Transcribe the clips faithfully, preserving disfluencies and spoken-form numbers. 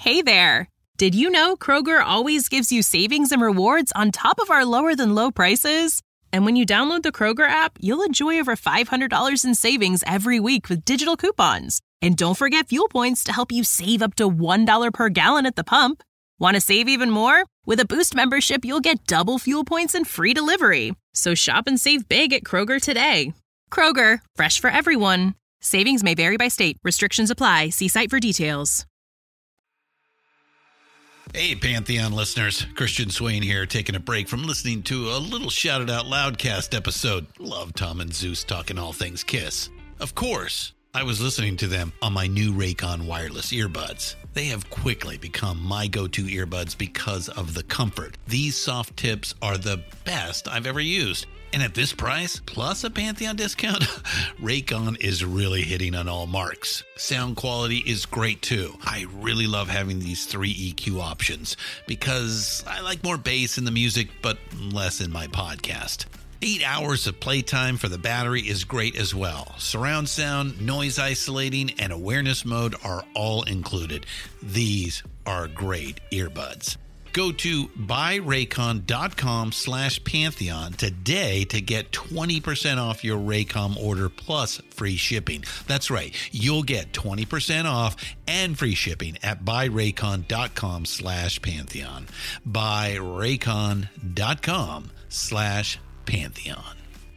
Hey there! Did you know Kroger always gives you savings and rewards on top of our lower-than-low prices? And when you download the Kroger app, you'll enjoy over five hundred dollars in savings every week with digital coupons. And don't forget fuel points to help you save up to one dollar per gallon at the pump. Want to save even more? With a Boost membership, you'll get double fuel points and free delivery. So shop and save big at Kroger today. Kroger, fresh for everyone. Savings may vary by state. Restrictions apply. See site for details. Hey, Pantheon listeners. Christian Swain here, taking a break from listening to a little Shout It Out Loudcast episode. Love Tom and Zeus talking all things Kiss. Of course, I was listening to them on my new Raycon wireless earbuds. They have quickly become my go-to earbuds because of the comfort. These soft tips are the best I've ever used. And at this price, plus a Pantheon discount, Raycon is really hitting on all marks. Sound quality is great too. I really love having these three E Q options because I like more bass in the music, but less in my podcast. Eight hours of playtime for the battery is great as well. Surround sound, noise isolating, and awareness mode are all included. These are great earbuds. Go to buyraycon.com slash Pantheon today to get twenty percent off your Raycon order plus free shipping. That's right. You'll get twenty percent off and free shipping at buyraycon.com slash Pantheon. Buyraycon.com slash Pantheon.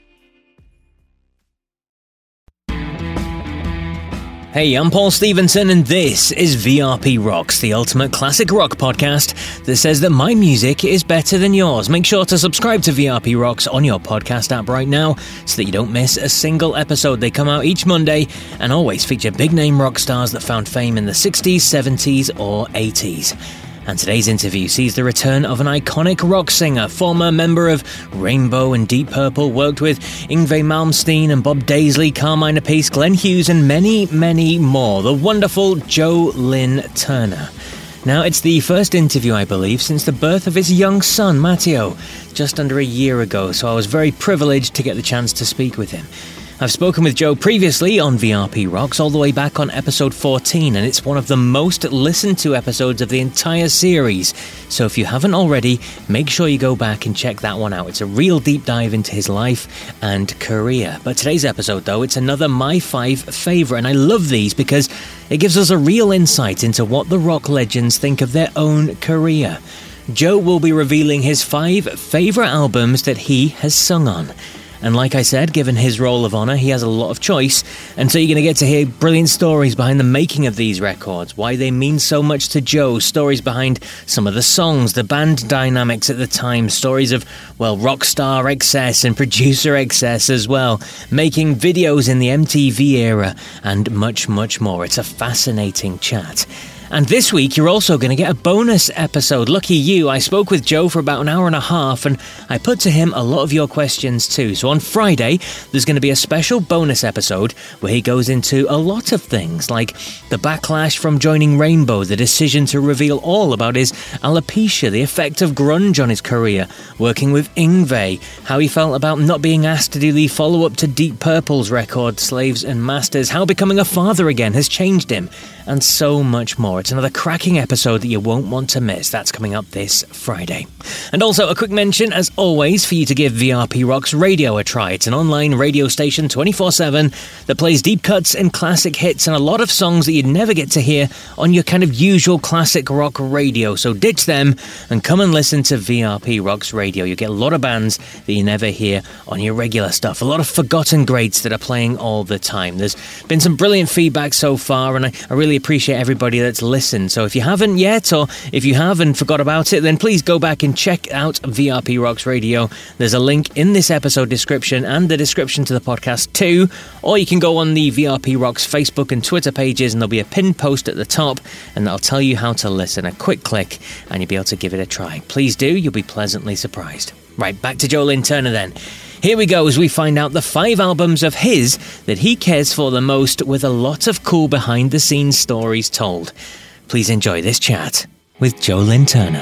Hey, I'm Paul Stevenson, and this is V R P Rocks, the ultimate classic rock podcast that says that my music is better than yours. Make sure to subscribe to V R P Rocks on your podcast app right now so that you don't miss a single episode. They come out each Monday and always feature big-name rock stars that found fame in the sixties, seventies, or eighties. And today's interview sees the return of an iconic rock singer, former member of Rainbow and Deep Purple, worked with Yngwie Malmsteen and Bob Daisley, Carmine Appice, Glenn Hughes, and many, many more. The wonderful Jo Lynn Turner. Now, it's the first interview, I believe, since the birth of his young son, Matteo, just under a year ago, so I was very privileged to get the chance to speak with him. I've spoken with Jo previously on V R P Rocks, all the way back on episode fourteen, and it's one of the most listened to episodes of the entire series. So if you haven't already, make sure you go back and check that one out. It's a real deep dive into his life and career. But today's episode, though, it's another My Five favourite, and I love these because it gives us a real insight into what the rock legends think of their own career. Jo will be revealing his five favourite albums that he has sung on. And like I said, given his role of honour, he has a lot of choice, and so you're going to get to hear brilliant stories behind the making of these records, why they mean so much to Jo, stories behind some of the songs, the band dynamics at the time, stories of, well, rock star excess and producer excess as well, making videos in the M T V era, and much, much more. It's a fascinating chat. And this week, you're also going to get a bonus episode. Lucky you, I spoke with Jo for about an hour and a half, and I put to him a lot of your questions too. So on Friday, there's going to be a special bonus episode where he goes into a lot of things, like the backlash from joining Rainbow, the decision to reveal all about his alopecia, the effect of grunge on his career, working with Yngwie, how he felt about not being asked to do the follow-up to Deep Purple's record, Slaves and Masters, how becoming a father again has changed him, and so much more. It's another cracking episode that you won't want to miss. That's coming up this Friday. And also a quick mention, as always, for you to give V R P Rocks Radio a try. It's an online radio station twenty-four seven that plays deep cuts and classic hits and a lot of songs that you'd never get to hear on your kind of usual classic rock radio. So ditch them and come and listen to V R P Rocks Radio. You get a lot of bands that you never hear on your regular stuff. A lot of forgotten greats that are playing all the time. There's been some brilliant feedback so far, and I, I really appreciate everybody that's listened. So if you haven't yet, or if you have and forgot about it, then please go back and check out V R P Rocks Radio. There's a link in this episode description and the description to the podcast too, or you can go on the V R P Rocks Facebook and Twitter pages, and there'll be a pinned post at the top, and that'll tell you how to listen. A quick click and you'll be able to give it a try. Please do, you'll be pleasantly surprised. Right, back to Jo Lynn Turner then. Here we go as we find out the five albums of his that he cares for the most, with a lot of cool behind-the-scenes stories told. Please enjoy this chat with Jo Lynn Turner.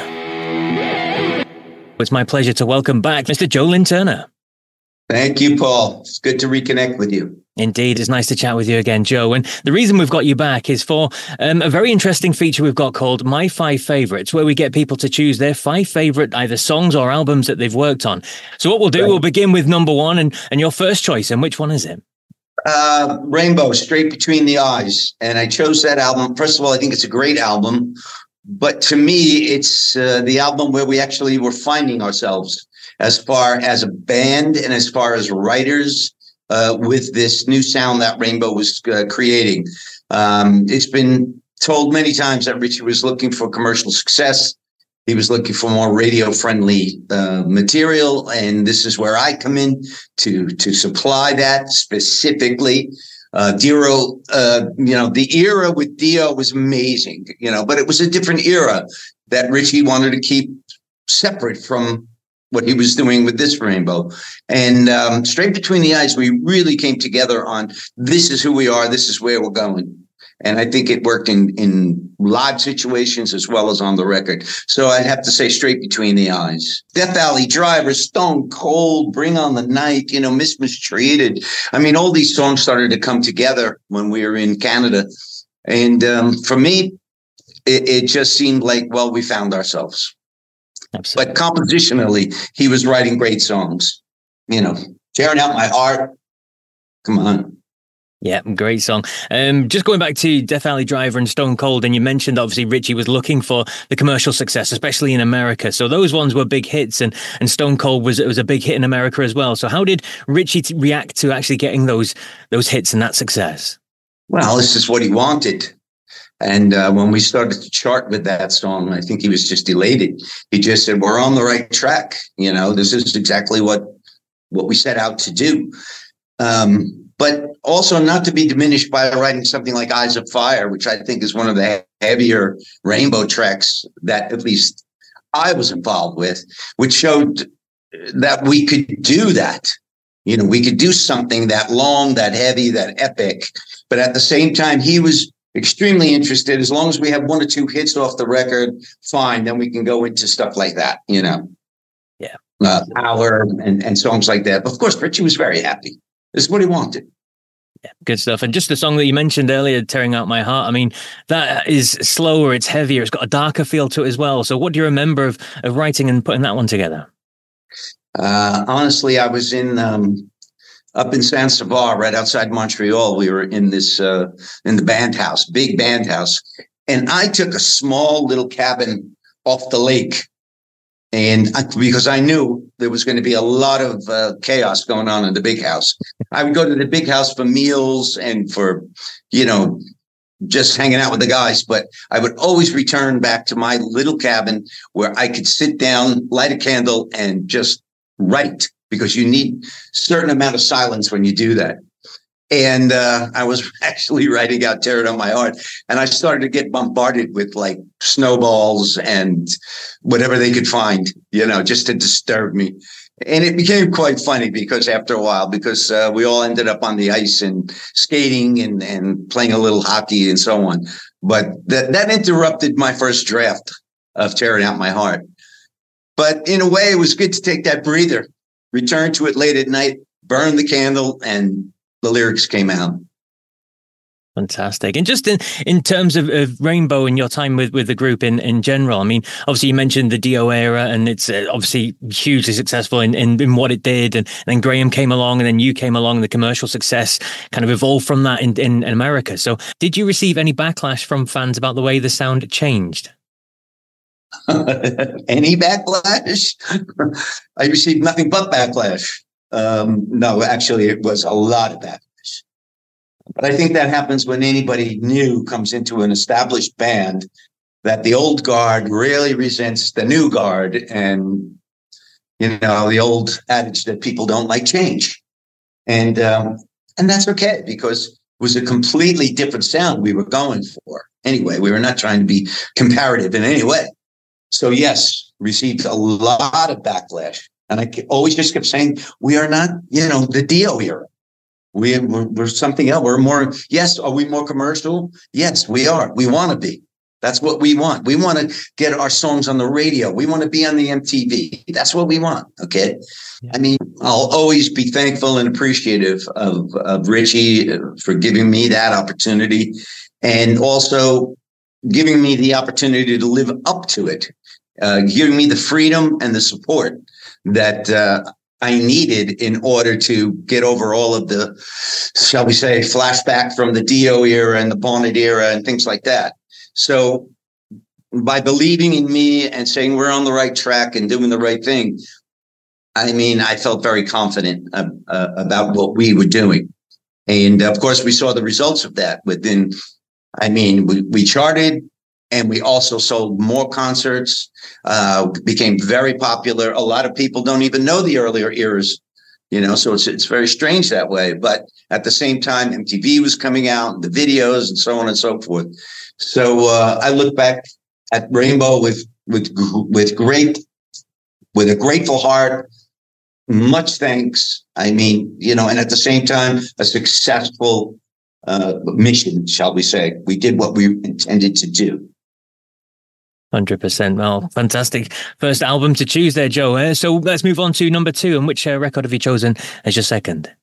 It's my pleasure to welcome back Mister Jo Lynn Turner. Thank you, Paul. It's good to reconnect with you. Indeed, it's nice to chat with you again, Joe. And the reason we've got you back is for um, a very interesting feature we've got called My Five Favorites, where we get people to choose their five favorite either songs or albums that they've worked on. So what we'll do, right. we'll begin with number one and, and your first choice. And which one is it? Uh, Rainbow, Straight Between the Eyes. And I chose that album. First of all, I think it's a great album. But to me, it's uh, the album where we actually were finding ourselves as far as a band and as far as writers. Uh, with this new sound that Rainbow was uh, creating. Um, it's been told many times that Richie was looking for commercial success. He was looking for more radio-friendly uh, material, and this is where I come in to to supply that specifically. Uh, Dio, uh, you know, the era with Dio was amazing, you know, but it was a different era that Richie wanted to keep separate from what he was doing with this Rainbow. And um, Straight Between the Eyes, we really came together on this is who we are, this is where we're going. And I think it worked in, in live situations as well as on the record. So I'd have to say Straight Between the Eyes. Death Valley Driver, Stone Cold, Bring on the Night, you know, Miss Mistreated. I mean, all these songs started to come together when we were in Canada. And um, for me, it, it just seemed like, well, we found ourselves. Absolutely. But compositionally, he was writing great songs. You know, Tearing Out My Heart. Come on. Yeah, great song. Um, just going back to Death Valley Driver and Stone Cold, and you mentioned obviously Richie was looking for the commercial success, especially in America. So those ones were big hits, and and Stone Cold was it was a big hit in America as well. So how did Richie t- react to actually getting those those hits and that success? Well, this is what he wanted. And uh, when we started to chart with that song, I think he was just elated. He just said, we're on the right track. You know, this is exactly what what we set out to do. Um, but also not to be diminished by writing something like Eyes of Fire, which I think is one of the heavier Rainbow tracks that at least I was involved with, which showed that we could do that. You know, we could do something that long, that heavy, that epic. But at the same time, he was extremely interested. As long as we have one or two hits off the record, fine. Then we can go into stuff like that, you know. Yeah. Uh, Power and, and songs like that. But of course, Richie was very happy. This is what he wanted. Yeah, good stuff. And just the song that you mentioned earlier, Tearing Out My Heart, I mean, that is slower, it's heavier, it's got a darker feel to it as well. So what do you remember of, of writing and putting that one together? Uh, honestly, I was in... Um, Up in Saint-Sauveur, right outside Montreal, we were in this uh, in the band house, big band house, and I took a small little cabin off the lake, and I, because I knew there was going to be a lot of uh, chaos going on in the big house, I would go to the big house for meals and for, you know, just hanging out with the guys. But I would always return back to my little cabin where I could sit down, light a candle, and just write. Because you need a certain amount of silence when you do that. And uh, I was actually writing out Tear It On My Heart. And I started to get bombarded with like snowballs and whatever they could find, you know, just to disturb me. And it became quite funny because after a while, because uh, we all ended up on the ice and skating and, and playing a little hockey and so on. But that, that interrupted my first draft of Tearing Out My Heart. But in a way, it was good to take that breather. Return to it late at night, burn the candle, and the lyrics came out. Fantastic. And just in, in terms of, of Rainbow and your time with, with the group in, in general, I mean, obviously you mentioned the Dio era and it's uh, obviously hugely successful in, in, in what it did. And, and then Graham came along and then you came along and the commercial success kind of evolved from that in, in, in America. So did you receive any backlash from fans about the way the sound changed? Any backlash? I received nothing but backlash. Um, no, actually, it was a lot of backlash. But I think that happens when anybody new comes into an established band, that the old guard really resents the new guard. And, you know, the old adage that people don't like change. And, um, and that's okay, because it was a completely different sound we were going for. Anyway, we were not trying to be comparative in any way. So, yes, received a lot of backlash. And I always just kept saying, we are not, you know, the Dio era. We, we're, we're something else. We're more, yes, are we more commercial? Yes, we are. We want to be. That's what we want. We want to get our songs on the radio. We want to be on the M T V. That's what we want. Okay. Yeah. I mean, I'll always be thankful and appreciative of, of Richie for giving me that opportunity, and also giving me the opportunity to live up to it, uh, giving me the freedom and the support that uh, I needed in order to get over all of the, shall we say, flashback from the Dio era and the Bonnet era and things like that. So by believing in me and saying we're on the right track and doing the right thing, I mean, I felt very confident uh, uh, about what we were doing. And of course, we saw the results of that within, I mean, we, we charted, and we also sold more concerts, uh, became very popular. A lot of people don't even know the earlier eras, you know, so it's it's very strange that way. But at the same time, M T V was coming out, the videos and so on and so forth. So uh, I look back at Rainbow with with with great with a grateful heart, much thanks. I mean, you know, and at the same time, a successful uh, mission, shall we say? We did what we intended to do. one hundred percent. Well, fantastic first album to choose there, Joe. Uh, so let's move on to number two. And which uh, record have you chosen as your second?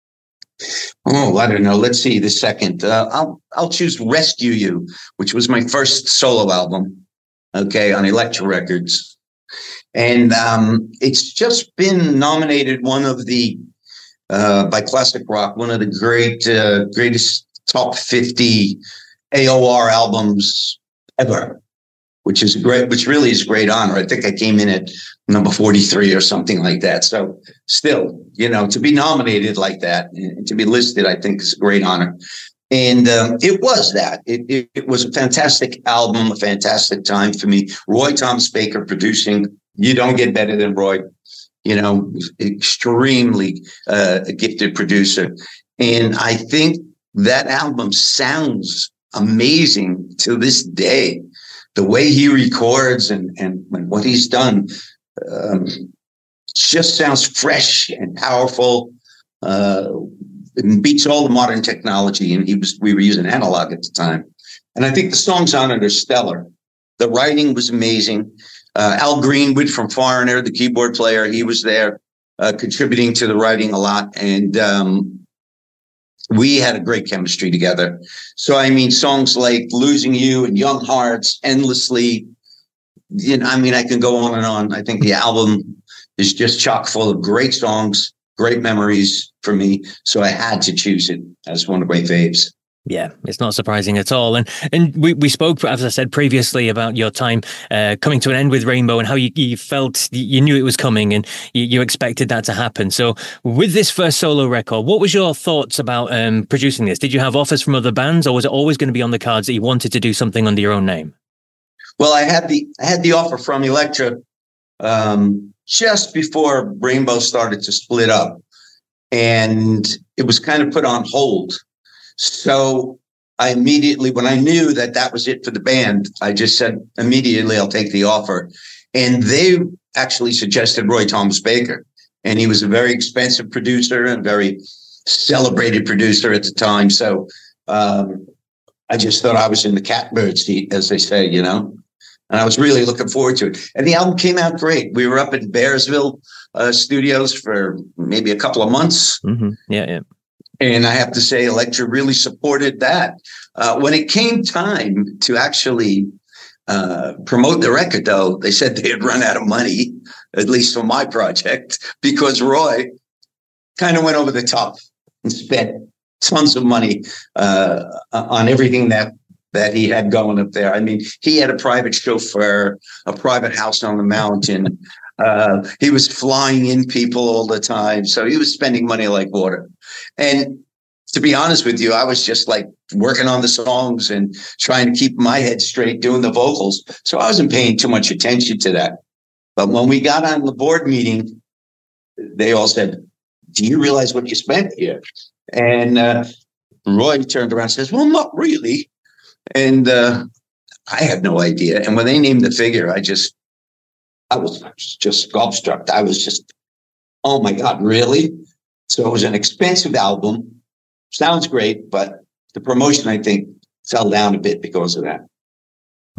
Oh, I don't know. Let's see. The second, uh, I'll I'll choose "Rescue You," which was my first solo album. Okay, on Elektra Records, and um, it's just been nominated one of the uh, by Classic Rock, one of the great uh, greatest top fifty A O R albums ever, which is great. Which really is a great honor. I think I came in at number forty-three or something like that. So still, you know, to be nominated like that and to be listed, I think is a great honor. And um, it was that. It, it, it was a fantastic album, a fantastic time for me. Roy Thomas Baker producing. You don't get better than Roy. You know, extremely uh, gifted producer. And I think that album sounds amazing to this day. The way he records and, and, and what he's done um, just sounds fresh and powerful. Uh, it beats all the modern technology. And he was we were using analog at the time. And I think the songs on it are stellar. The writing was amazing. Uh, Al Greenwood from Foreigner, the keyboard player, he was there uh, contributing to the writing a lot. And um, we had a great chemistry together. So, I mean, songs like Losing You and Young Hearts, Endlessly, you know, I mean, I can go on and on. I think the album is just chock full of great songs, great memories for me. So I had to choose it as one of my faves. Yeah, it's not surprising at all. And and we, we spoke, as I said previously, about your time uh, coming to an end with Rainbow and how you, you felt, you knew it was coming and you, you expected that to happen. So with this first solo record, what was your thoughts about um, producing this? Did you have offers from other bands, or was it always going to be on the cards that you wanted to do something under your own name? Well, I had the I had the offer from Elektra um, just before Rainbow started to split up, and it was kind of put on hold. So I immediately, when I knew that that was it for the band, I just said immediately, I'll take the offer. And they actually suggested Roy Thomas Baker. And he was a very expensive producer and very celebrated producer at the time. So um, I just thought I was in the catbird seat, as they say, you know, and I was really looking forward to it. And the album came out great. We were up in Bearsville uh, studios for maybe a couple of months. Mm-hmm. Yeah, yeah. And I have to say, Elektra really supported that. Uh, when it came time to actually uh, promote the record, though, they said they had run out of money, at least for my project, because Roy kind of went over the top and spent tons of money uh, on everything that that he had going up there. I mean, he had a private chauffeur, a private house on the mountain. Uh, he was flying in people all the time. So he was spending money like water. And to be honest with you, I was just like working on the songs and trying to keep my head straight, doing the vocals. So I wasn't paying too much attention to that. But when we got on the board meeting, they all said, do you realize what you spent here? And uh, Roy turned around and says, well, not really. And uh, I had no idea. And when they named the figure, I just, I was just gobstruck. I was just, oh my God, really? So it was an expensive album. Sounds great, but the promotion, I think, fell down a bit because of that.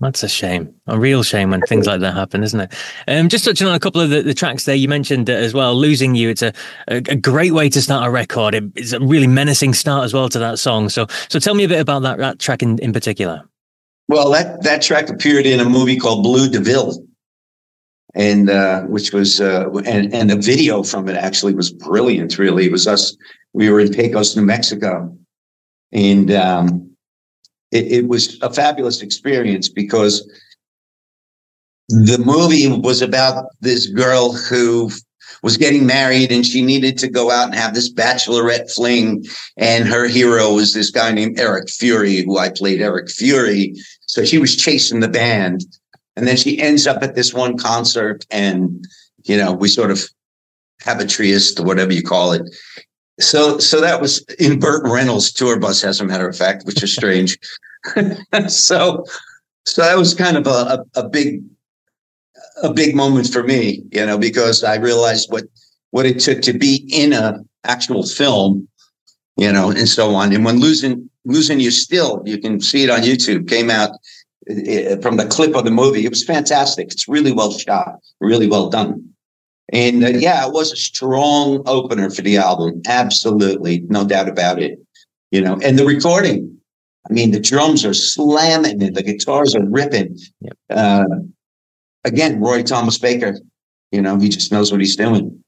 That's a shame, a real shame when things like that happen, isn't it? Um, just touching on a couple of the, the tracks there, you mentioned uh, as well, Losing You. It's a, a, a great way to start a record. It, it's a really menacing start as well to that song. So so tell me a bit about that, that track in, in particular. Well, that, that track appeared in a movie called Blue DeVille, and uh, which was, uh, and, and the video from it actually was brilliant, really. It was us, we were in Pecos, New Mexico, and um, it, it was a fabulous experience because the movie was about this girl who was getting married and she needed to go out and have this bachelorette fling. And her hero was this guy named Eric Fury, who I played Eric Fury. So she was chasing the band. And then she ends up at this one concert and, you know, we sort of have a tryst or whatever you call it. So, so that was in Burt Reynolds' tour bus, as a matter of fact, which is strange. so, so that was kind of a, a, a big, a big moment for me, you know, because I realized what, what it took to be in a actual film, you know, and so on. And when losing, losing you still, you can see it on YouTube, came out uh, from the clip of the movie. It was fantastic. It's really well shot, really well done. And uh, yeah, it was a strong opener for the album. Absolutely. No doubt about it. You know, and the recording, I mean, the drums are slamming and the guitars are ripping. Yep. Uh, again, Roy Thomas Baker, you know, he just knows what he's doing.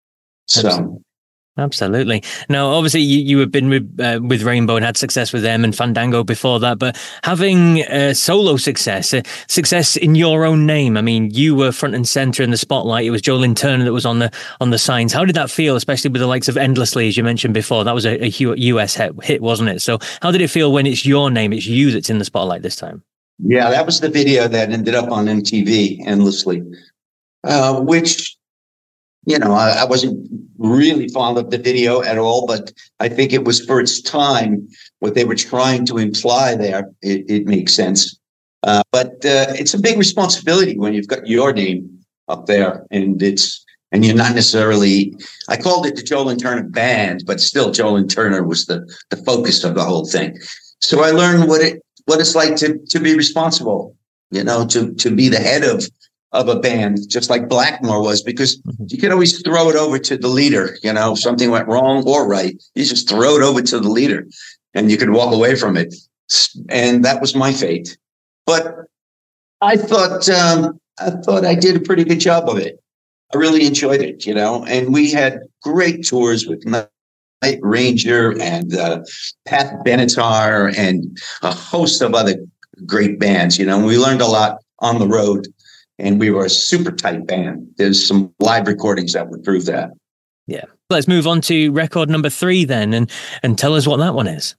So. Absolutely. Now, obviously, you, you have been with, uh, with Rainbow and had success with them and Fandango before that, but having uh, solo success, uh, success in your own name. I mean, you were front and center in the spotlight. It was Joe Lynn Turner that was on the on the signs. How did that feel, especially with the likes of Endlessly, as you mentioned before? That was a, a U S hit, hit, wasn't it? So how did it feel when it's your name, it's you that's in the spotlight this time? Yeah, that was the video that ended up on M T V, Endlessly, uh, which... You know, I, I wasn't really fond of the video at all, but I think it was for its time, what they were trying to imply there, it, it makes sense. Uh, but uh, it's a big responsibility when you've got your name up there, and it's and you're not necessarily. I called it the Joe Lynn Turner Band, but still, Joe Lynn Turner was the the focus of the whole thing. So I learned what it what it's like to to be responsible. You know, to to be the head of. of a band, just like Blackmore was, because you could always throw it over to the leader. You know, if something went wrong or right, you just throw it over to the leader and you could walk away from it. And that was my fate. But I thought, um, I thought I did a pretty good job of it. I really enjoyed it, you know, and we had great tours with Night Ranger and uh, Pat Benatar and a host of other great bands, you know, and we learned a lot on the road. And we were a super tight band. There's some live recordings that would prove that. Yeah. Let's move on to record number three then, and, and tell us what that one is.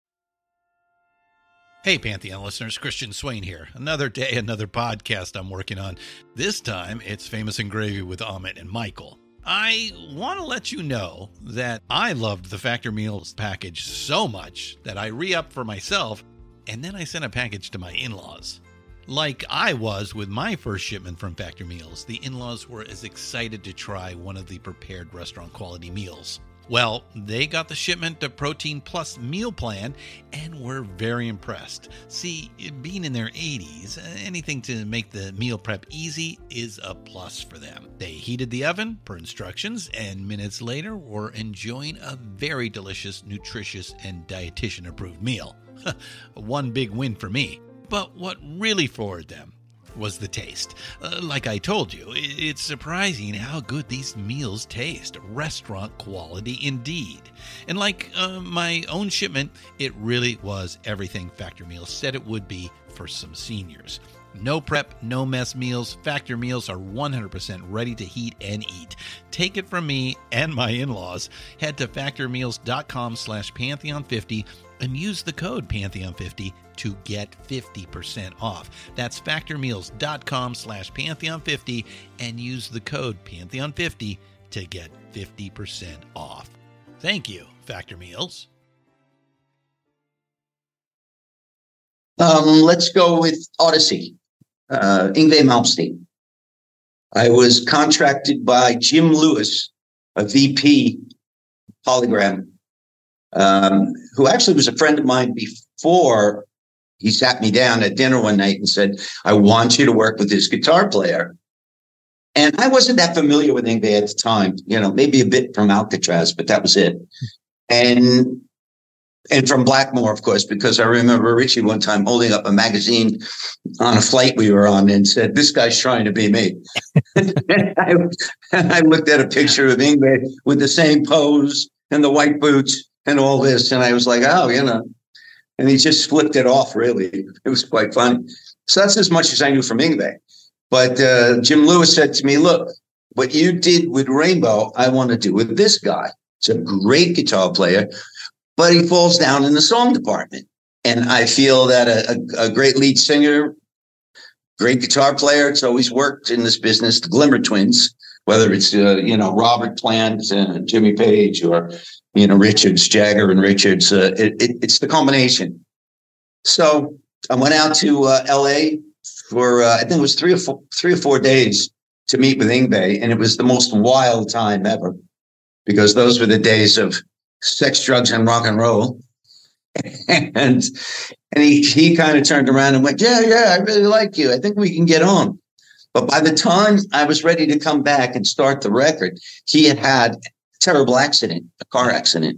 Hey, Pantheon listeners, Christian Swain here. Another day, another podcast I'm working on. This time, it's Famous and Gravy with Amit and Michael. I want to let you know that I loved the Factor Meals package so much that I re-upped for myself, and then I sent a package to my in-laws. Like I was with my first shipment from Factor Meals, the in-laws were as excited to try one of the prepared restaurant quality meals. Well, they got the shipment to Protein Plus meal plan and were very impressed. See, being in their eighties, anything to make the meal prep easy is a plus for them. They heated the oven per instructions and minutes later were enjoying a very delicious, nutritious, and dietitian-approved meal. One big win for me. But what really floored them was the taste. Uh, like I told you, it's surprising how good these meals taste. Restaurant quality indeed. And like uh, my own shipment, it really was everything Factor Meals said it would be for some seniors. No prep, no mess meals. Factor Meals are one hundred percent ready to heat and eat. Take it from me and my in-laws. Head to factormeals.com slash Pantheon50 and use the code Pantheon fifty to get fifty percent off. That's factormeals.com slash Pantheon50 and use the code Pantheon fifty to get fifty percent off. Thank you, Factor Meals. Um, let's go with Odyssey, uh, Yngwie Malmsteen. I was contracted by Jim Lewis, a V P Polygram, um, who actually was a friend of mine before he sat me down at dinner one night and said, I want you to work with this guitar player. And I wasn't that familiar with Yngwie at the time, you know, maybe a bit from Alcatraz, but that was it. And and from Blackmore, of course, because I remember Richie one time holding up a magazine on a flight we were on and said, this guy's trying to be me. I, I looked at a picture of Yngwie with the same pose and the white boots and all this. And I was like, oh, you know, and he just flipped it off, really. It was quite funny. So that's as much as I knew from Yngwie. But uh, Jim Lewis said to me, look, what you did with Rainbow, I want to do with this guy. He's a great guitar player, but he falls down in the song department. And I feel that a, a, a great lead singer, great guitar player, it's always worked in this business, the Glimmer Twins, whether it's, uh, you know, Robert Plant and Jimmy Page or, you know, Richards, Jagger and Richards. Uh, it, it, it's the combination. So I went out to uh, L A for, uh, I think it was three or four, three or four days to meet with Yngwie. And it was the most wild time ever, because those were the days of sex, drugs, and rock and roll. and and he, he kind of turned around and went, yeah, yeah, I really like you. I think we can get on. But by the time I was ready to come back and start the record, he had had a terrible accident, a car accident.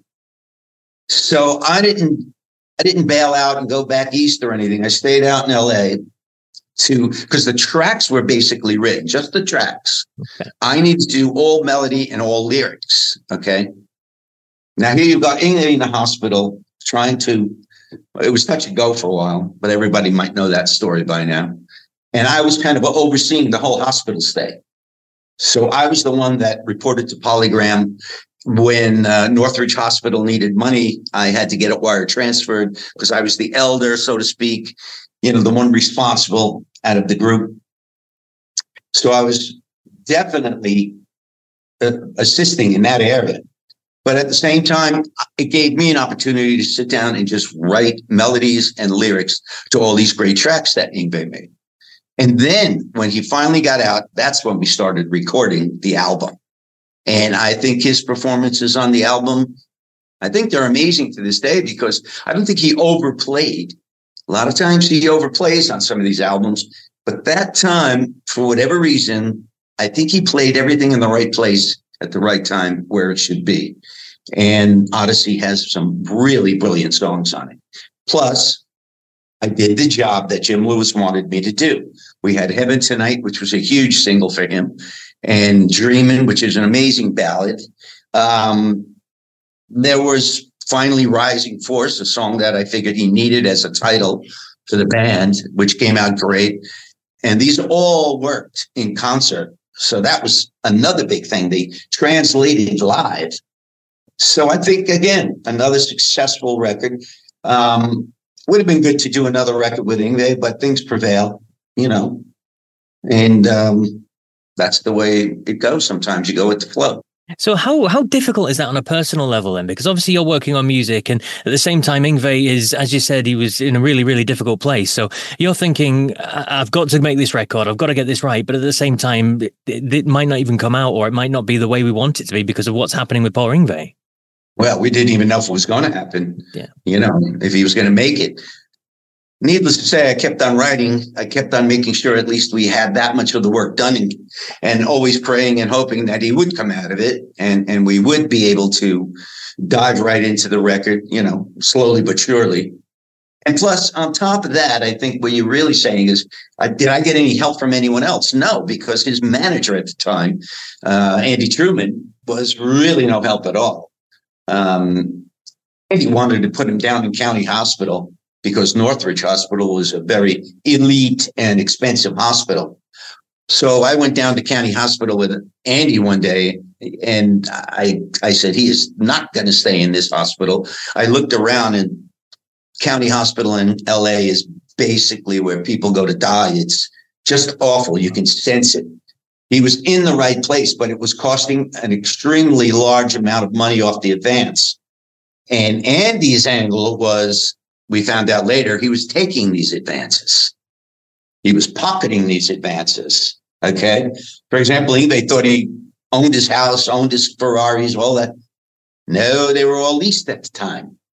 So I didn't, I didn't bail out and go back east or anything. I stayed out in L A to, because the tracks were basically written, just the tracks. Okay. I need to do all melody and all lyrics. Okay. Now here you've got Yngwie in the hospital trying to, it was touch and go for a while, but everybody might know that story by now. And I was kind of overseeing the whole hospital stay. So I was the one that reported to Polygram when uh, Northridge Hospital needed money. I had to get it wire transferred because I was the elder, so to speak, you know, the one responsible out of the group. So I was definitely uh, assisting in that area. But at the same time, it gave me an opportunity to sit down and just write melodies and lyrics to all these great tracks that Yngwie made. And then when he finally got out, that's when we started recording the album. And I think his performances on the album, I think they're amazing to this day, because I don't think he overplayed. A lot of times he overplays on some of these albums, but that time, for whatever reason, I think he played everything in the right place at the right time where it should be. And Odyssey has some really brilliant songs on it. Plus, I did the job that Jim Lewis wanted me to do. We had Heaven Tonight, which was a huge single for him, and Dreamin', which is an amazing ballad. Um, there was finally Rising Force, a song that I figured he needed as a title for the band, which came out great. And these all worked in concert. So that was another big thing. They translated live. So I think, again, another successful record. Um, would have been good to do another record with Yngwie, but things prevail, you know. And um, that's the way it goes. Sometimes you go with the flow. So how how difficult is that on a personal level then? Because obviously you're working on music, and at the same time, Yngwie is, as you said, he was in a really, really difficult place. So you're thinking, I've got to make this record, I've got to get this right. But at the same time, it, it might not even come out, or it might not be the way we want it to be because of what's happening with poor Yngwie. Well, we didn't even know if it was going to happen. Yeah. You know, if he was going to make it. Needless to say, I kept on writing. I kept on making sure at least we had that much of the work done, and, and always praying and hoping that he would come out of it, and, and we would be able to dive right into the record, you know, slowly but surely. And plus, on top of that, I think what you're really saying is, uh, did I get any help from anyone else? No, because his manager at the time, uh, Andy Truman, was really no help at all. Um, Andy wanted to put him down in County Hospital because Northridge Hospital was a very elite and expensive hospital. So I went down to County Hospital with Andy one day, and I I said, he is not going to stay in this hospital. I looked around, and County Hospital in L A is basically where people go to die. It's just awful. You can sense it. He was in the right place, but it was costing an extremely large amount of money off the advance. And Andy's angle was, we found out later, he was taking these advances. He was pocketing these advances. Okay. For example, Yngwie thought he owned his house, owned his Ferraris, all that. No, they were all leased at the time.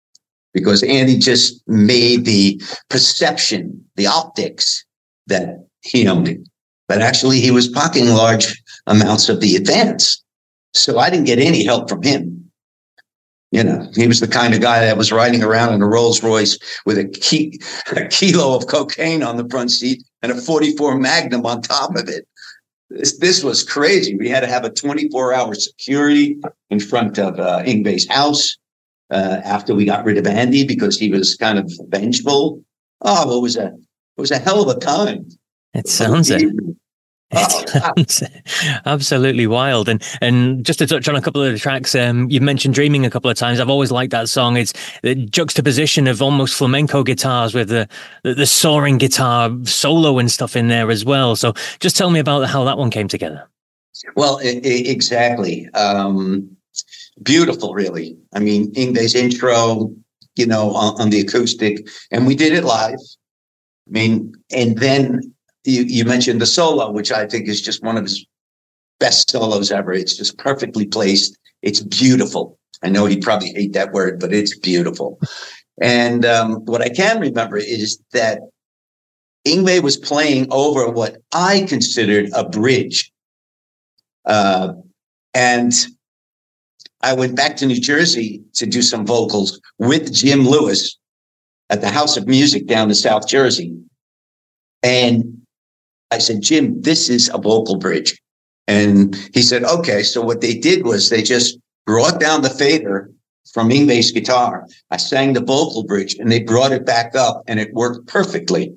because Andy just made the perception, the optics that he owned it. But actually, he was pocketing large amounts of the advance. So I didn't get any help from him. You know, he was the kind of guy that was riding around in a Rolls Royce with a, ki- a kilo of cocaine on the front seat and a forty-four Magnum on top of it. This, this was crazy. We had to have a twenty-four hour security in front of uh, Yngwie's house uh, after we got rid of Andy because he was kind of vengeful. Oh, it was a it was a hell of a time. It sounds it. It sounds absolutely wild. And and just to touch on a couple of the tracks, um, you've mentioned Dreaming a couple of times. I've always liked that song. It's the juxtaposition of almost flamenco guitars with the, the, the soaring guitar solo and stuff in there as well. So just tell me about how that one came together. Well, I- I- exactly. Um, beautiful, really. I mean, Yngwie's intro, you know, on, on the acoustic, and we did it live. I mean, and then You, you mentioned the solo, which I think is just one of his best solos ever. It's just perfectly placed. It's beautiful. I know he'd probably hate that word, but it's beautiful. And um, what I can remember is that Yngwie was playing over what I considered a bridge. Uh, and I went back to New Jersey to do some vocals with Jim Lewis at the House of Music down in South Jersey. And I said, Jim, this is a vocal bridge. And he said, okay. So what they did was they just brought down the fader from Yngwie's guitar. I sang the vocal bridge and they brought it back up and it worked perfectly.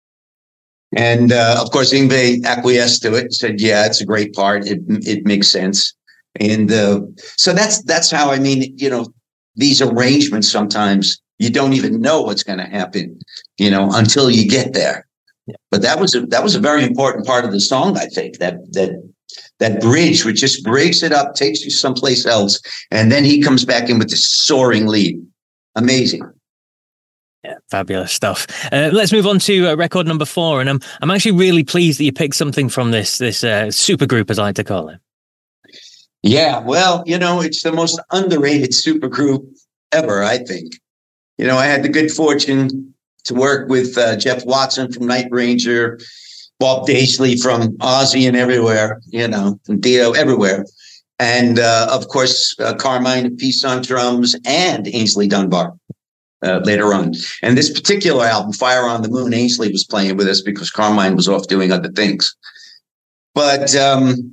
And uh, of course, Yngwie acquiesced to it and said, yeah, it's a great part. It it makes sense. And uh, so that's that's how, I mean, you know, these arrangements, sometimes you don't even know what's going to happen, you know, until you get there. But that was a, that was a very important part of the song, I think, that that that bridge, which just breaks it up, takes you someplace else, and then he comes back in with this soaring lead. Amazing. Yeah, fabulous stuff. Uh, let's move on to uh, record number four, and I'm I'm actually really pleased that you picked something from this this uh, super group, as I like to call it. Yeah, well, you know, it's the most underrated super group ever, I think. You know, I had the good fortune to work with uh, Jeff Watson from Night Ranger, Bob Daisley from Ozzy and everywhere, you know, from Dio, everywhere. And, uh, of course, uh, Carmine of Peace on drums and Ainsley Dunbar uh, later on. And this particular album, Fire on the Moon, Ainsley was playing with us because Carmine was off doing other things. But um,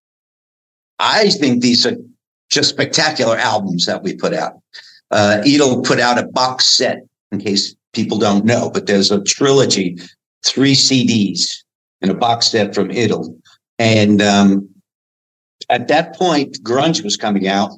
I think these are just spectacular albums that we put out. Uh, Idol put out a box set, in case people don't know, but there's a trilogy, three C Ds in a box set from Idol. And um, at that point, grunge was coming out,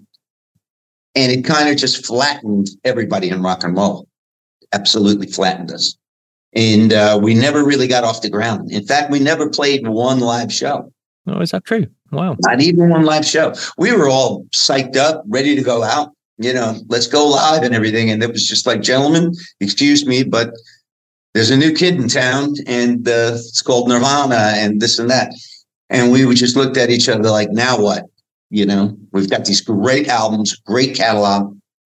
and it kind of just flattened everybody in rock and roll. Absolutely flattened us. And uh, we never really got off the ground. In fact, we never played one live show. Oh, is that true? Wow. Not even one live show. We were all psyched up, ready to go out. You know, let's go live and everything. And it was just like, gentlemen, excuse me, but there's a new kid in town and uh, it's called Nirvana and this and that. And we would just looked at each other like, now what? You know, we've got these great albums, great catalog.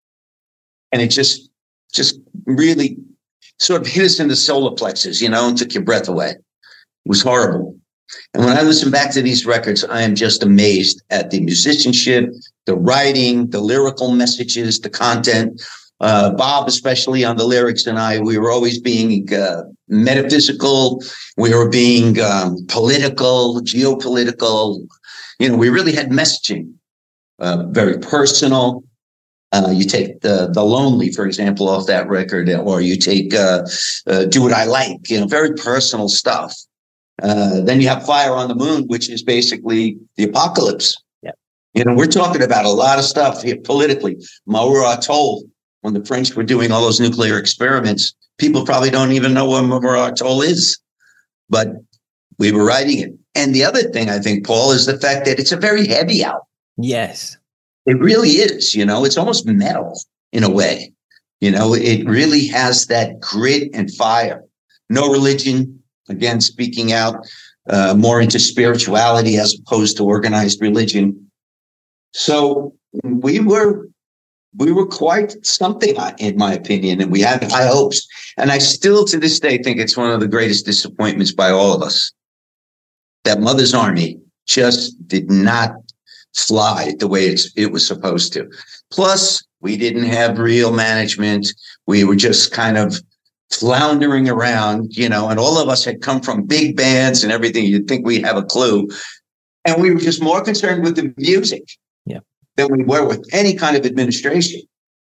And it just, just really sort of hit us in the solar plexus, you know, and took your breath away. It was horrible. And when I listen back to these records, I am just amazed at the musicianship, the writing, the lyrical messages, the content. Uh, Bob, especially on the lyrics, and I, we were always being uh, metaphysical. We were being um, political, geopolitical. You know, we really had messaging, uh, very personal. Uh, you take the the Lonely, for example, off that record, or you take uh, uh, Do What I Like. You know, very personal stuff. Uh, then you have Fire on the Moon, which is basically the apocalypse. Yeah. You know, we're talking about a lot of stuff here politically. Maura Atoll, when the French were doing all those nuclear experiments, people probably don't even know what Maura Atoll is, but we were writing it. And the other thing, I think, Paul, is the fact that it's a very heavy album. Yes. It really is. You know, it's almost metal in a way. You know, it really has that grit and fire. No religion. Again, speaking out uh, more into spirituality as opposed to organized religion. So we were we were quite something, in my opinion, and we had high hopes. And I still, to this day, think it's one of the greatest disappointments by all of us that Mother's Army just did not fly the way it's, it was supposed to. Plus, we didn't have real management. We were just kind of floundering around, you know, and all of us had come from big bands and everything. You'd think we have a clue. And we were just more concerned with the music yeah. than we were with any kind of administration.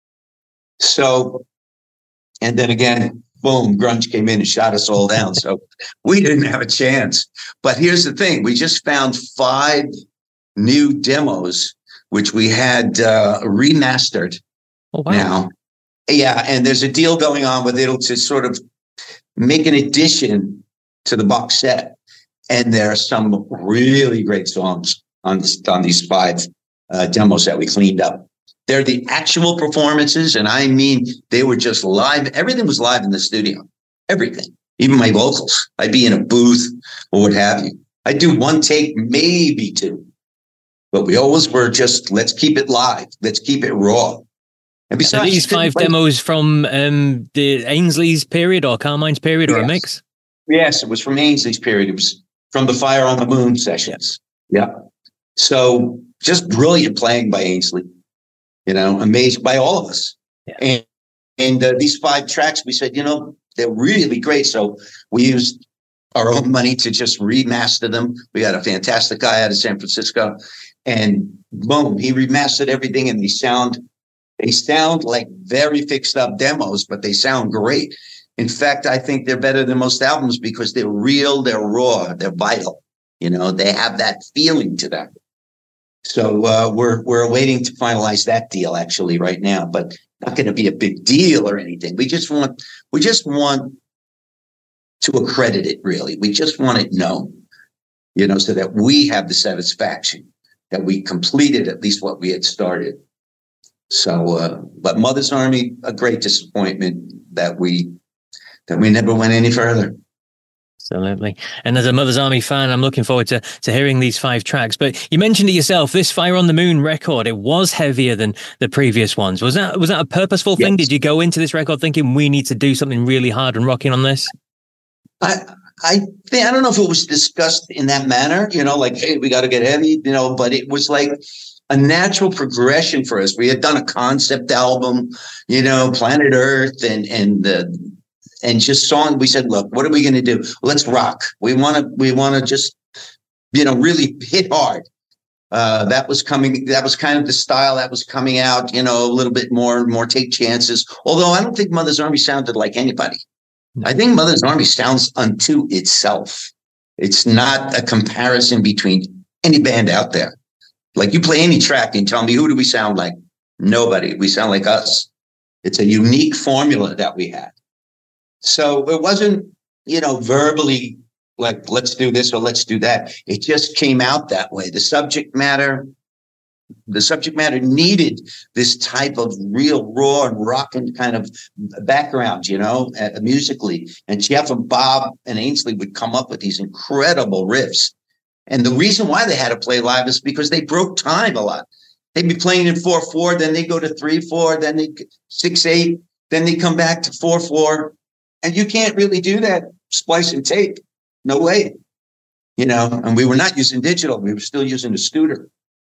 So, and then again, boom, grunge came in and shot us all down. So we didn't have a chance. But here's the thing. We just found five new demos, which we had uh, remastered oh, wow. now. Yeah, and there's a deal going on with it to sort of make an addition to the box set. And there are some really great songs on this, on these five uh, demos that we cleaned up. They're the actual performances, and I mean, they were just live. Everything was live in the studio. Everything, even my vocals. I'd be in a booth or what have you. I'd do one take, maybe two, but we always were just, let's keep it live. Let's keep it raw. And besides, so these five play- demos from um, the Ainsley's period or Carmine's period, yes. or a mix? Yes, it was from Ainsley's period. It was from the Fire on the Moon sessions. Yeah. So just brilliant playing by Ainsley. You know, amazed by all of us. Yeah. And and uh, these five tracks, we said, you know, they're really great. So we used our own money to just remaster them. We had a fantastic guy out of San Francisco, and boom, he remastered everything, and they sound they sound like very fixed up demos, but they sound great. In fact, I think they're better than most albums because they're real, they're raw, they're vital. You know, they have that feeling to them. So uh, we're we're waiting to finalize that deal actually right now, but not going to be a big deal or anything. We just want we just want to accredit it. Really, we just want it known, you know, so that we have the satisfaction that we completed at least what we had started. So, uh, but Mother's Army, a great disappointment that we that we never went any further. Absolutely. And as a Mother's Army fan, I'm looking forward to, to hearing these five tracks. But you mentioned it yourself, this Fire on the Moon record, it was heavier than the previous ones. Was that was that a purposeful thing? Yes. Did you go into this record thinking we need to do something really hard and rocking on this? I I think, I don't know if it was discussed in that manner, you know, like, hey, we got to get heavy, you know, but it was like a natural progression for us. We had done a concept album, you know, Planet Earth and, and the, And just song, we said, look, what are we going to do? Let's rock. We want to, we want to just, you know, really hit hard. Uh, that was coming, that was kind of the style that was coming out, you know, a little bit more, more take chances. Although I don't think Mother's Army sounded like anybody. I think Mother's Army sounds unto itself. It's not a comparison between any band out there. Like you play any track and tell me, who do we sound like? Nobody. We sound like us. It's a unique formula that we had. So it wasn't, you know, verbally like, let's do this or let's do that. It just came out that way. The subject matter, the subject matter needed this type of real raw and rocking kind of background, you know, uh, musically. And Jeff and Bob and Ainsley would come up with these incredible riffs. And the reason why they had to play live is because they broke time a lot. They'd be playing in four four, then they go to three four, then they six eight, then they come back to four four. And you can't really do that, splice and tape. No way. You know, and we were not using digital. We were still using the Studer.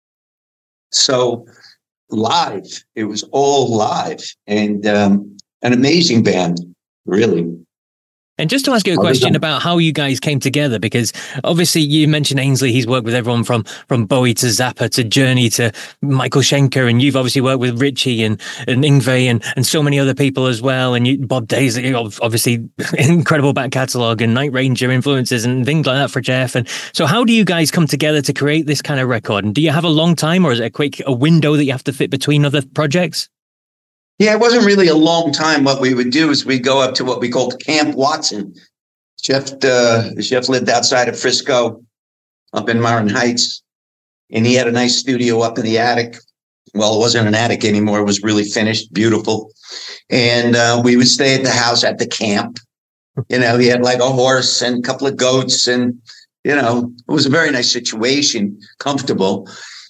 So live, it was all live, and um, an amazing band, really. And just to ask you a question about how you guys came together, because obviously you mentioned Ainsley, he's worked with everyone from from Bowie to Zappa to Journey to Michael Schenker, and you've obviously worked with Richie and, and Yngwie and, and so many other people as well, and you, Bob Daisley, obviously incredible back catalogue, and Night Ranger influences and things like that for Jeff. And so how do you guys come together to create this kind of record? And do you have a long time, or is it a quick a window that you have to fit between other projects? Yeah, it wasn't really a long time. What we would do is we'd go up to what we called Camp Watson. Jeff, uh, Jeff lived outside of Frisco, up in Marin Heights, and he had a nice studio up in the attic. Well, it wasn't an attic anymore. It was really finished, beautiful. And uh, we would stay at the house at the camp. You know, he had like a horse and a couple of goats, and, you know, it was a very nice situation, comfortable.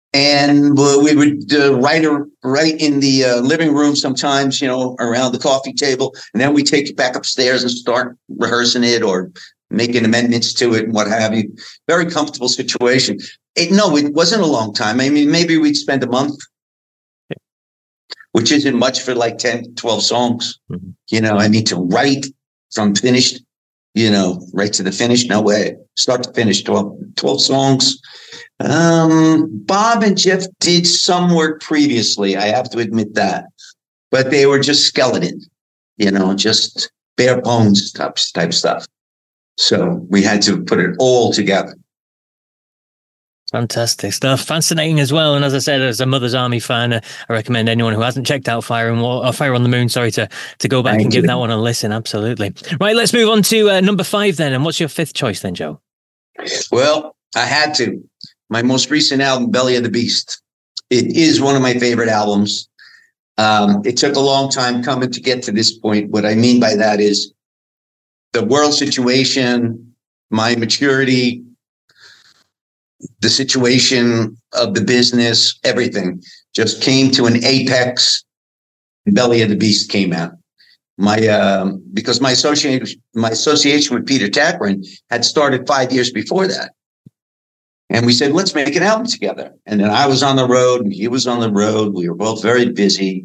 And we would uh, write a, right in the uh, living room sometimes, you know, around the coffee table. And then we take it back upstairs and start rehearsing it or making amendments to it and what have you. Very comfortable situation. It, no, it wasn't a long time. I mean, maybe we'd spend a month, which isn't much for like ten, twelve songs. Mm-hmm. You know, I mean, to write from finished, you know, right to the finish, no way. Start to finish, twelve, twelve songs. Um, Bob and Jeff did some work previously, I have to admit that. But they were just skeleton, you know, just bare bones type, type stuff. So we had to put it all together. Fantastic stuff. Fascinating as well. And as I said, as a Mother's Army fan, uh, I recommend anyone who hasn't checked out Fire and War, or Fire on the Moon, sorry, to, to go back Thank and you. give that one a listen. Absolutely. Right, let's move on to uh, number five then. And what's your fifth choice then, Joe? Well, I had to. My most recent album, Belly of the Beast. It is one of my favorite albums. Um, it took a long time coming to get to this point. What I mean by that is the world situation, my maturity, the situation of the business, everything just came to an apex. Belly of the Beast came out. My uh, because my association my association with Peter Tägtgren had started five years before that. And we said, let's make an album together. And then I was on the road and he was on the road. We were both very busy.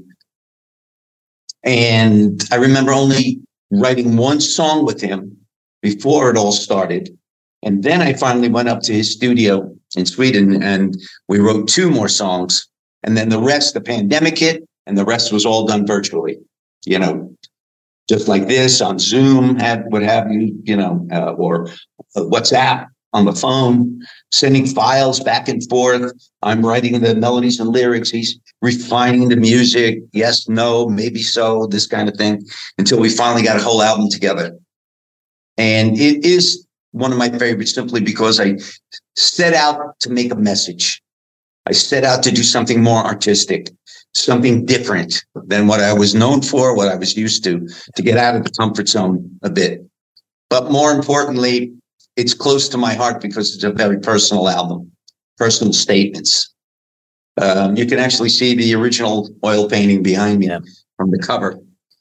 And I remember only writing one song with him before it all started. And then I finally went up to his studio in Sweden and we wrote two more songs. And then the rest, the pandemic hit, and the rest was all done virtually, you know, just like this on Zoom, had what have you, you know, uh, or uh, WhatsApp on the phone, sending files back and forth. I'm writing the melodies and lyrics. He's refining the music. Yes, no, maybe so, this kind of thing, until we finally got a whole album together. And it is one of my favorites simply because I set out to make a message. I set out to do something more artistic, something different than what I was known for, what I was used to, to get out of the comfort zone a bit. But more importantly, it's close to my heart because it's a very personal album, personal statements. Um, you can actually see the original oil painting behind me yeah. from the cover.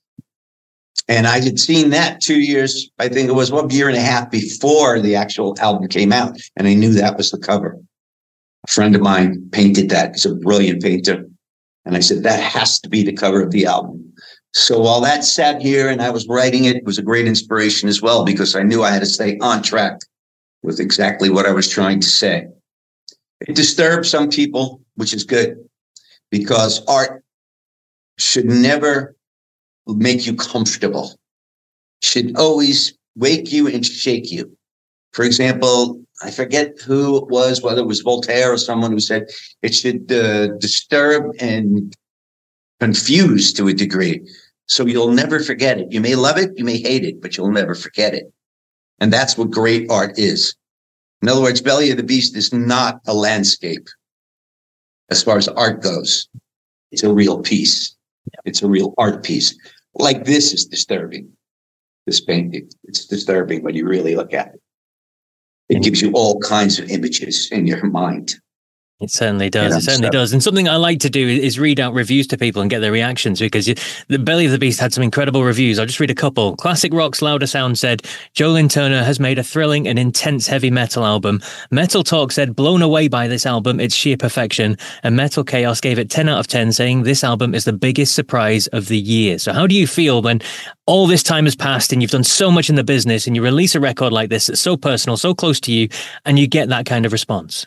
And I had seen that two years, I think it was one year and a half before the actual album came out. And I knew that was the cover. A friend of mine painted that. He's a brilliant painter. And I said, that has to be the cover of the album. So while that sat here and I was writing it, it was a great inspiration as well, because I knew I had to stay on track with exactly what I was trying to say. It disturbed some people, which is good, because art should never make you comfortable. It should always wake you and shake you. For example, I forget who it was, whether it was Voltaire or someone who said it should uh, disturb and confuse to a degree. So you'll never forget it. You may love it, you may hate it, but you'll never forget it. And that's what great art is. In other words, Belly of the Beast is not a landscape as far as art goes. It's a real piece. It's a real art piece. Like this is disturbing. This painting, it's disturbing when you really look at it. It gives you all kinds of images in your mind. It certainly does. It certainly does. And something I like to do is read out reviews to people and get their reactions, because you, the Belly of the Beast had some incredible reviews. I'll just read a couple. Classic Rock's Louder Sound said, Joe Lynn Turner has made a thrilling and intense heavy metal album. Metal Talk said, blown away by this album, it's sheer perfection. And Metal Chaos gave it ten out of ten, saying this album is the biggest surprise of the year. So how do you feel when all this time has passed and you've done so much in the business and you release a record like this that's so personal, so close to you, and you get that kind of response?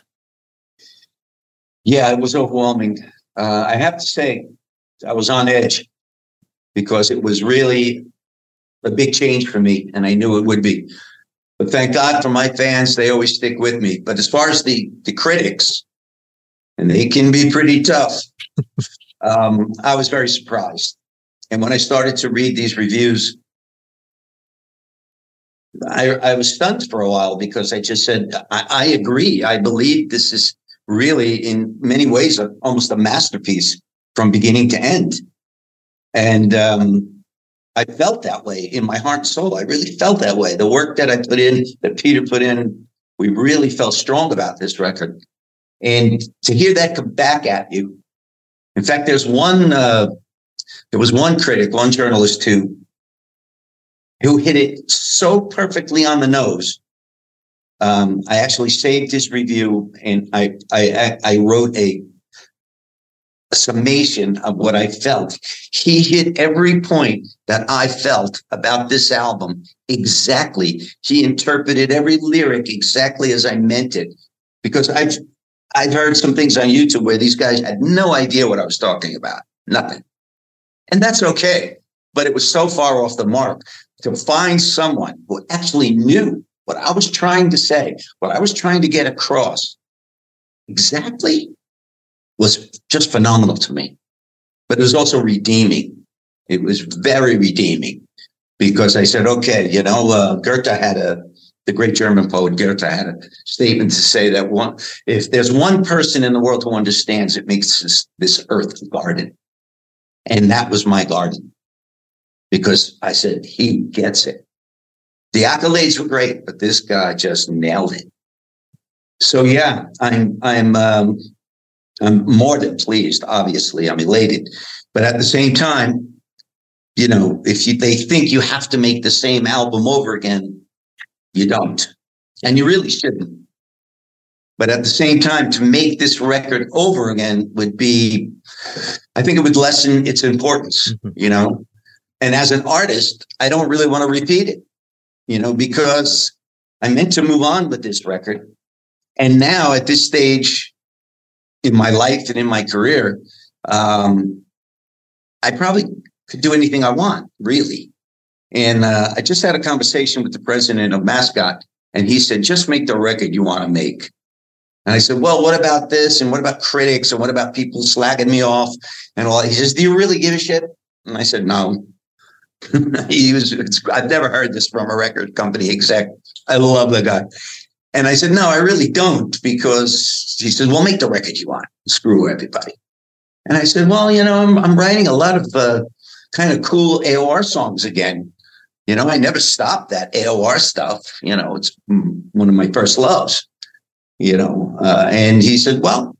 Yeah, it was overwhelming. Uh, I have to say, I was on edge because it was really a big change for me, and I knew it would be. But thank God for my fans; they always stick with me. But as far as the the critics, and they can be pretty tough, um, I was very surprised. And when I started to read these reviews, I, I was stunned for a while, because I just said, I, I agree. I believe this is really, in many ways, a, almost a masterpiece from beginning to end. And um, I felt that way in my heart and soul. I really felt that way. The work that I put in, that Peter put in, we really felt strong about this record. And to hear that come back at you. In fact, there's one, uh, there was one critic, one journalist who, who hit it so perfectly on the nose. Um, I actually saved his review, and I, I, I wrote a, a summation of what I felt. He hit every point that I felt about this album exactly. He interpreted every lyric exactly as I meant it, because I've, I've heard some things on YouTube where these guys had no idea what I was talking about. Nothing. And that's okay. But it was so far off the mark to find someone who actually knew what I was trying to say, what I was trying to get across exactly, was just phenomenal to me. But it was also redeeming. It was very redeeming, because I said, okay, you know, uh, Goethe had a, the great German poet Goethe had a statement to say that one, if there's one person in the world who understands, it makes this, this earth a garden. And that was my garden, because I said, he gets it. The accolades were great, but this guy just nailed it. So yeah, I'm, I'm, um, I'm more than pleased. Obviously, I'm elated, but at the same time, you know, if you, they think you have to make the same album over again, you don't, and you really shouldn't. But at the same time, to make this record over again would be, I think it would lessen its importance, mm-hmm. you know. And as an artist, I don't really want to repeat it, you know, because I meant to move on with this record. And now at this stage in my life and in my career, um, I probably could do anything I want, really. And uh, I just had a conversation with the president of Mascot, and he said, just make the record you want to make. And I said, well, what about this? And what about critics? And what about people slagging me off? And all? He says, do you really give a shit? And I said, no. he was, it's, I've never heard this from a record company exec. I love the guy. And I said, no, I really don't, because he said, well, make the record you want. Screw everybody. And I said, well, you know, I'm, I'm writing a lot of uh, kind of cool A O R songs again. You know, I never stopped that A O R stuff. You know, it's one of my first loves, you know. Uh, and he said, well,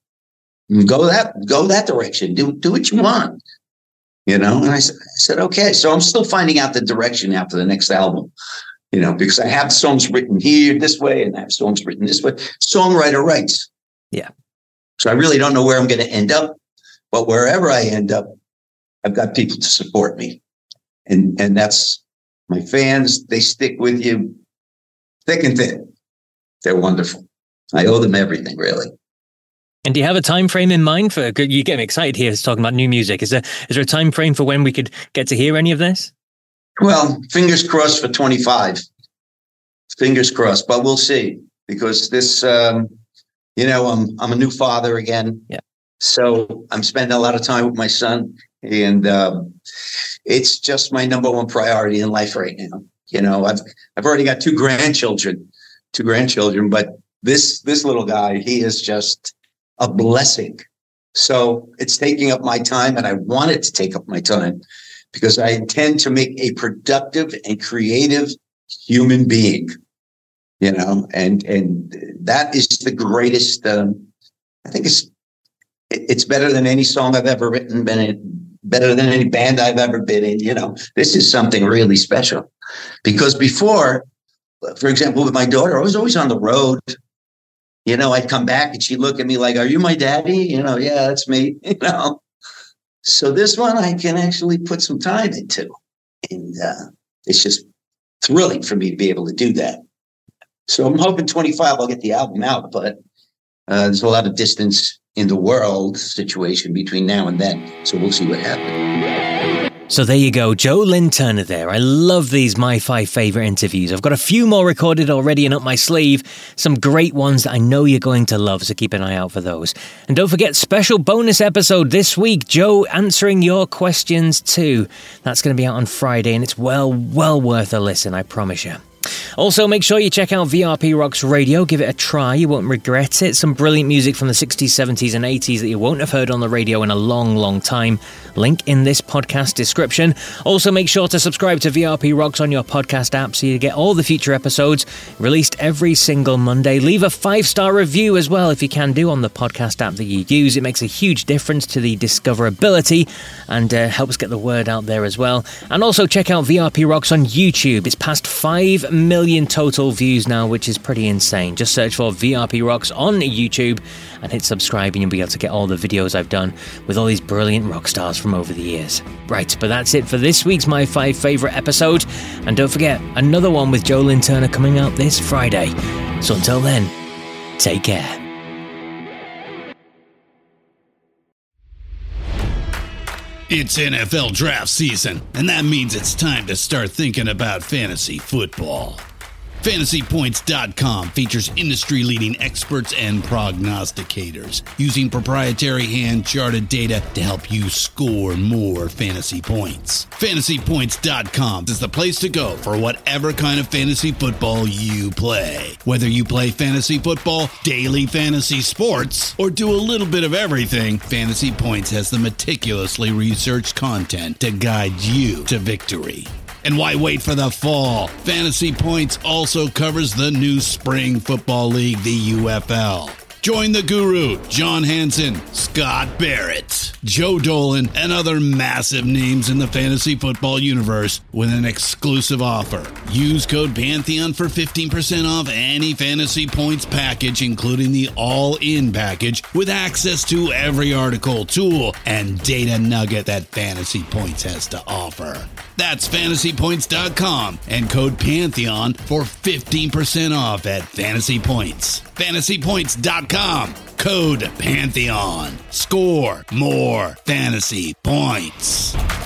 go that, go that direction. Do, do what you want, you know. And I said, I said, okay. So I'm still finding out the direction after the next album, you know, because I have songs written here this way and I have songs written this way. Songwriter writes. Yeah. So I really don't know where I'm going to end up, but wherever I end up, I've got people to support me. And, and that's my fans. They stick with you thick and thin. They're wonderful. I owe them everything, really. And do you have a time frame in mind for, you get me excited here talking about new music. Is there, is there a time frame for when we could get to hear any of this? Well, fingers crossed for twenty-five. Fingers crossed, but we'll see, because this, um, you know, I'm, I'm a new father again. Yeah. So I'm spending a lot of time with my son, and um, it's just my number one priority in life right now. You know, I've, I've already got two grandchildren, two grandchildren, but this, this little guy, he is just a blessing. So it's taking up my time, and I want it to take up my time, because I intend to make a productive and creative human being, you know, and, and that is the greatest, um, I think it's, it's better than any song I've ever written, been in, better than any band I've ever been in. You know, this is something really special, because before, for example, with my daughter, I was always on the road. You know, I'd come back and she'd look at me like, are you my daddy? You know, yeah, that's me, you know. So this one I can actually put some time into, and uh, it's just thrilling for me to be able to do that. So I'm hoping twenty-five I'll get the album out, but uh, there's a lot of distance in the world situation between now and then. So we'll see what happens. So there you go, Joe Lynn Turner there. I love these My Five Favourite interviews. I've got a few more recorded already and up my sleeve. Some great ones that I know you're going to love, so keep an eye out for those. And don't forget, special bonus episode this week, Joe answering your questions too. That's going to be out on Friday, and it's well, well worth a listen, I promise you. Also, make sure you check out V R P Rocks Radio. Give it a try. You won't regret it. Some brilliant music from the sixties, seventies and eighties that you won't have heard on the radio in a long, long time. Link in this podcast description. Also, make sure to subscribe to V R P Rocks on your podcast app so you get all the future episodes released every single Monday. Leave a five-star review as well if you can do on the podcast app that you use. It makes a huge difference to the discoverability and uh, helps get the word out there as well. And also check out V R P Rocks on YouTube. It's past five million total views now, which is pretty insane. Just search for V R P Rocks on YouTube and hit subscribe and you'll be able to get all the videos I've done with all these brilliant rock stars from over the years. Right, but that's it for this week's My Five Favourite episode. And don't forget, another one with Joe Lynn Turner coming out this Friday. So until then, take care. It's N F L draft season, and that means it's time to start thinking about fantasy football. Fantasy Points dot com features industry-leading experts and prognosticators using proprietary hand-charted data to help you score more fantasy points. Fantasy Points dot com is the place to go for whatever kind of fantasy football you play. Whether you play fantasy football, daily fantasy sports, or do a little bit of everything, Fantasy Points has the meticulously researched content to guide you to victory. And why wait for the fall? Fantasy Points also covers the new spring football league, the U F L. Join the guru, John Hansen, Scott Barrett, Joe Dolan, and other massive names in the fantasy football universe with an exclusive offer. Use code Pantheon for fifteen percent off any Fantasy Points package, including the all-in package, with access to every article, tool, and data nugget that Fantasy Points has to offer. That's Fantasy Points dot com and code Pantheon for fifteen percent off at Fantasy Points. Fantasy Points dot com, code Pantheon. Score more fantasy points.